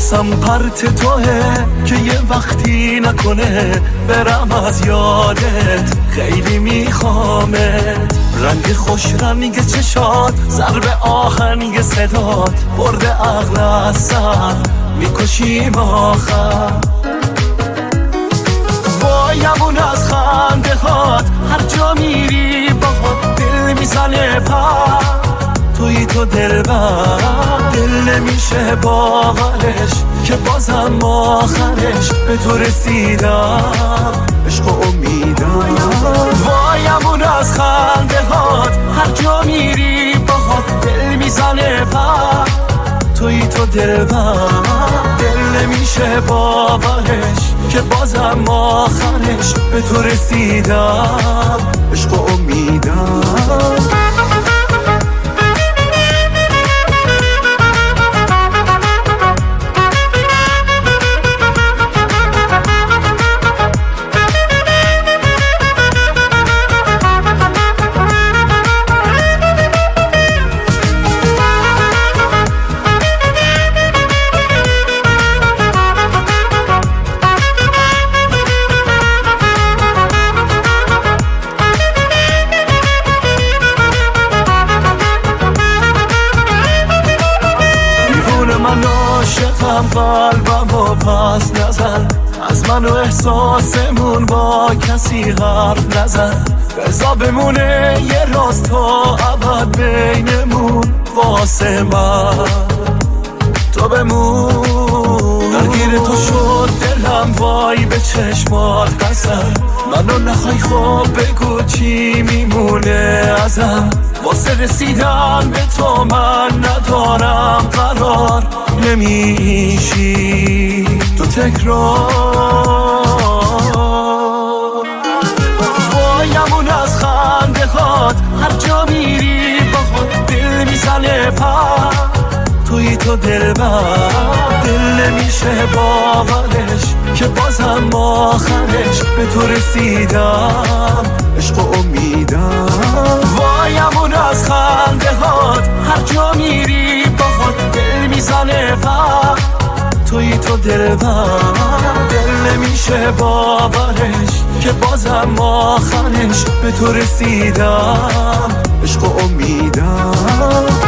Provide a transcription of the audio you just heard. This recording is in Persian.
حواسم پرت توه که یه وقتی نکنه برم از یادت، خیلی میخوامت. رنگ خوش رنگ چشات، ضرب آهنگ صدات، برده عقل از سر میکشیم آخر. وایمون از خنده هات، هر جا میری باهات دل میزنه پر. توی تو دلبر، دل نمیشه باورش که بازم آخرش به تو رسیدم، عشق و امیدم. وایمون از خنده هات، هر جا میری باهات دل میزنه پر. توی تو دلبر، دل نمیشه باورش که بازم آخرش به تو رسیدم، عشق و امیدم. من عاشقم، قلبم و پس نزن، از من و احساسمون با کسی حرف نزن. بذار بمونه یه راز تا ابد بینمون، واسه من تو بمون. درگیر تو شد دلم، وای به چشمات قسم. منو نخوای خب بگو چی میمونه ازم. واسه رسیدن به تو من ندارم قرار، نمیشی تو تکرار. وایمون از خنده هات، هر جا میری با خود دل میزنه پر. توی تو دلبر، دل نمیشه باورش که بازم آخرش به تو رسیدم، عشق و امیدم. وایمون از خنده هات، هر جا میری با خود دل میزنه پر. توی تو دلبر، دل نمیشه باورش که بازم آخرش به تو رسیدم، عشق و امیدم.